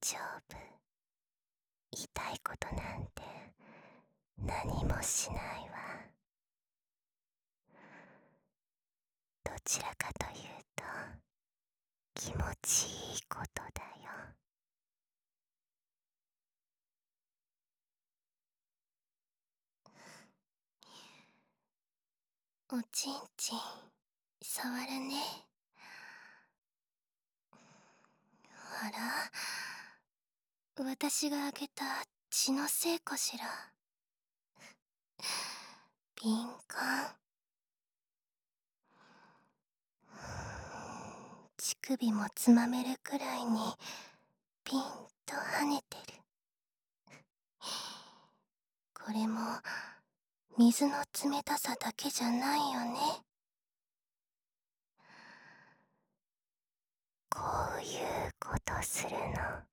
丈夫。痛いことなんて何もしないわ。どちらかというと気持ちいいことだよ。おちんちん触るね。あら、私があげた血のせいかしら。敏感。乳首もつまめるくらいにピンと跳ねてる。これも水の冷たさだけじゃないよね。こういうことするの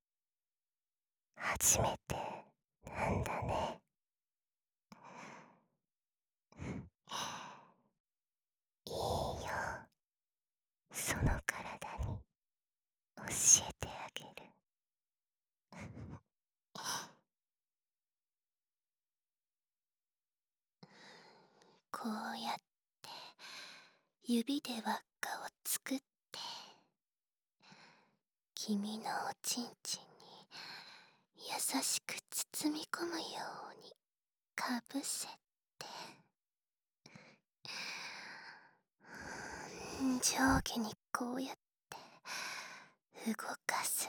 初めてなんだね。いいよ、その体に教えてあげる。こうやって指で輪っかを作って君のおちんちんに優しく包み込むようにかぶせて、上下にこうやって動かす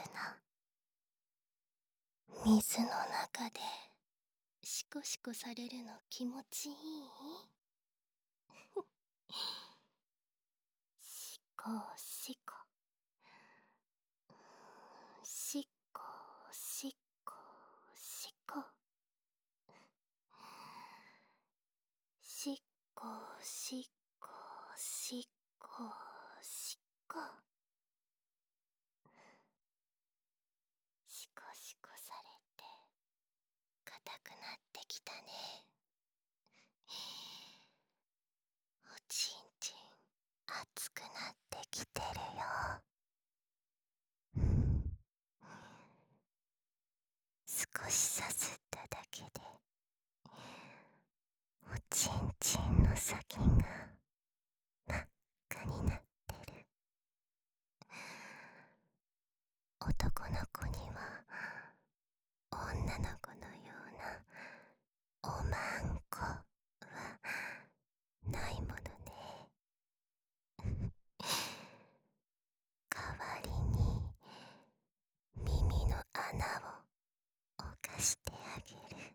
の。水の中でシコシコされるの気持ちいい？シコシコシコシコシコシコシコシコシコシコシコされて硬くなってきたね。おちんちん熱くなってきてるよ。少しさすっただけでおちんちんの先が真っ赤になってる。男の子には女の子のようなおまんこはないものね。代わりに耳の穴を犯してあげる。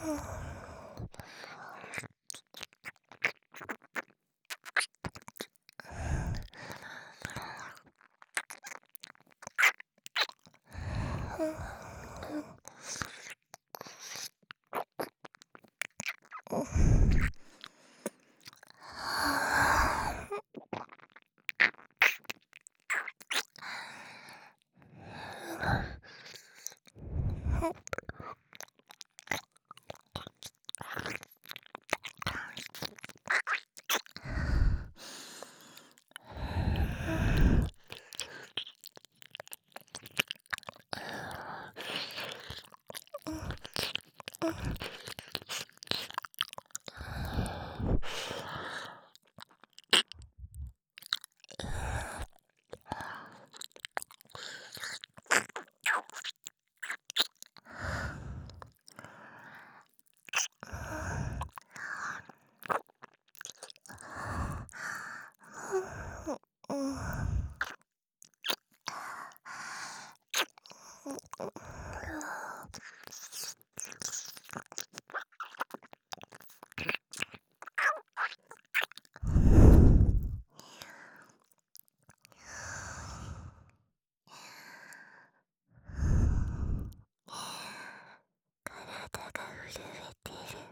体が震えてる。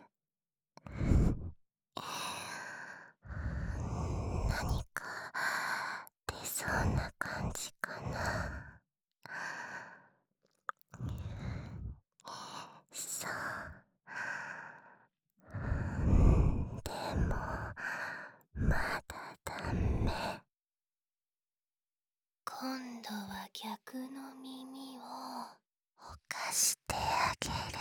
何か出そうな感じかな。そう。でもまだダメ。今度は逆の耳をおかしてあげる。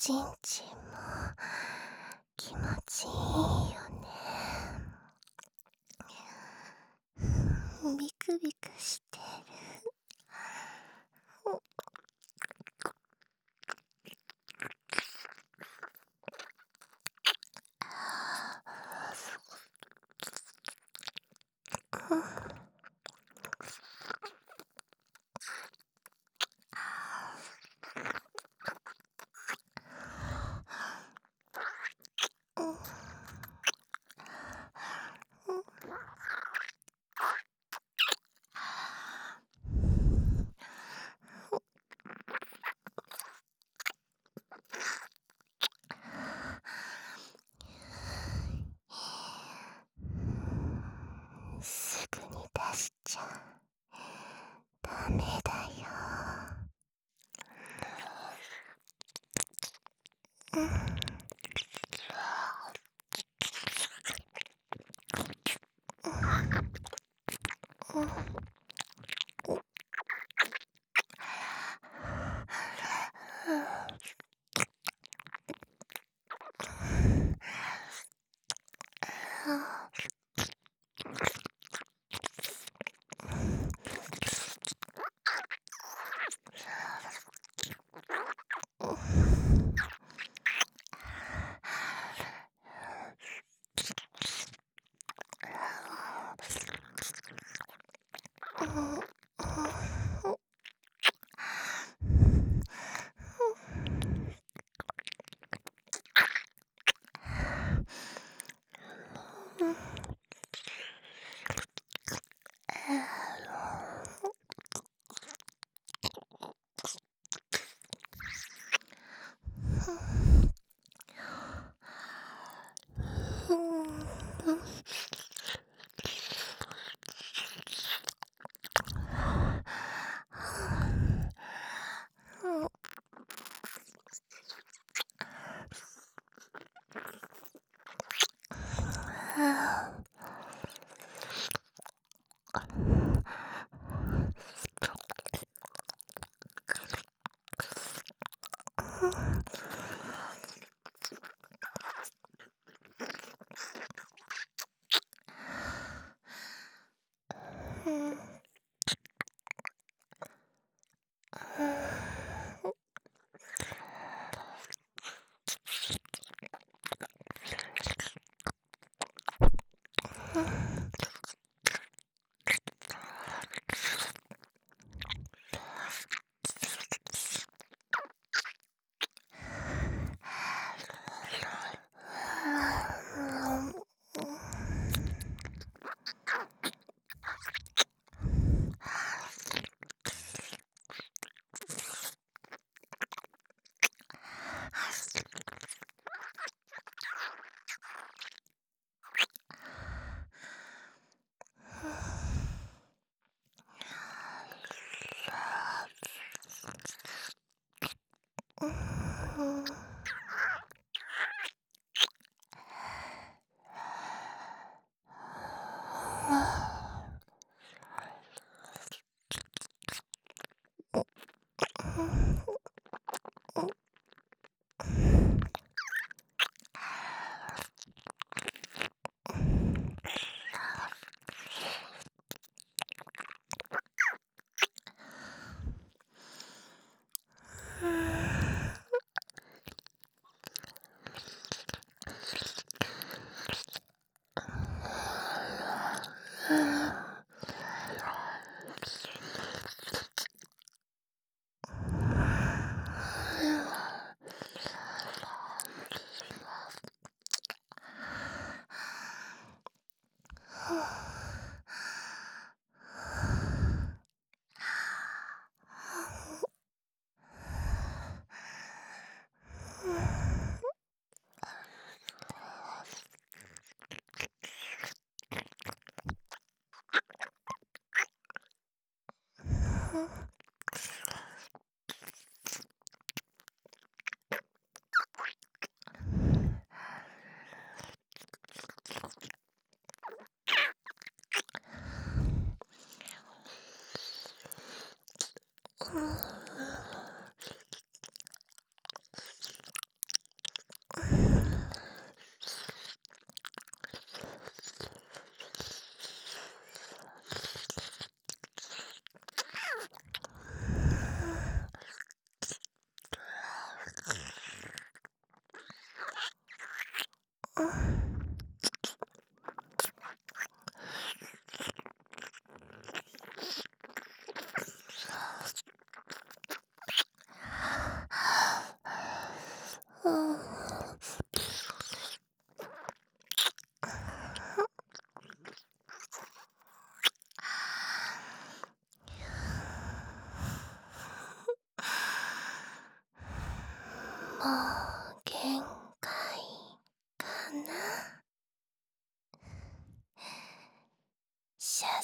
ちんちんも気持ちいいよね。ビクビクしてる。すぐに出しちゃダメだよ。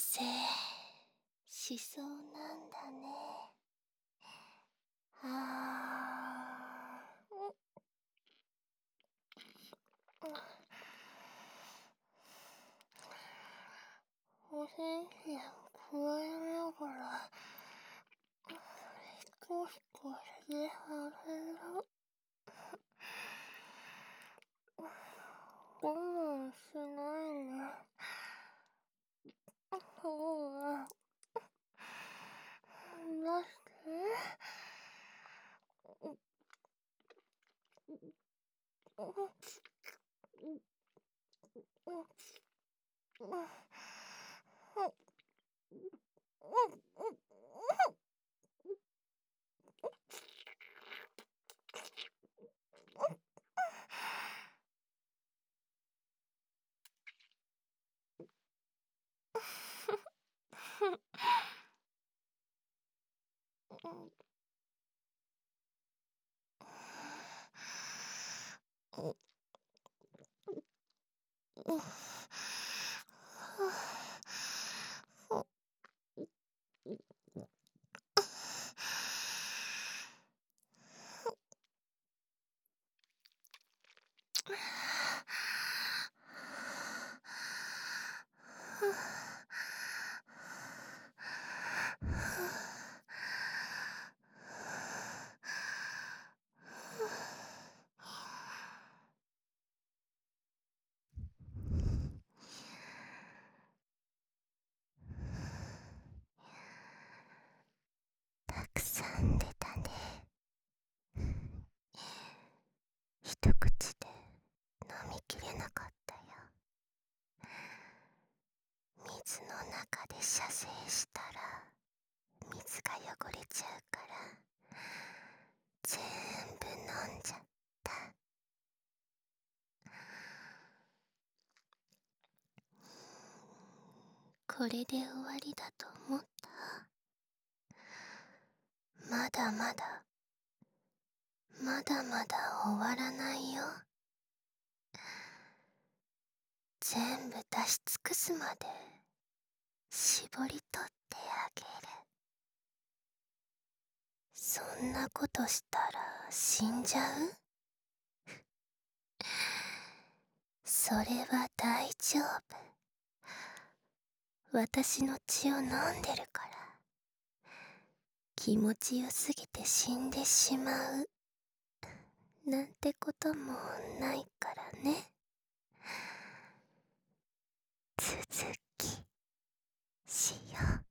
せしそうなんだね。おせんべい加えながら少しこれで外れる。我慢しないで。そうだ。出して。たくさん出たね。一口で飲みきれなかったよ。水の中で射精したら水が汚れちゃうから全部飲んじゃった。これで終わりだと思った？まだまだまだまだ終わらないよ。全部出し尽くすまで絞り取ってあげる。そんなことしたら死んじゃう？それは大丈夫。私の血を飲んでるから。気持ちよすぎて死んでしまうなんてこともないからね。続きしよう。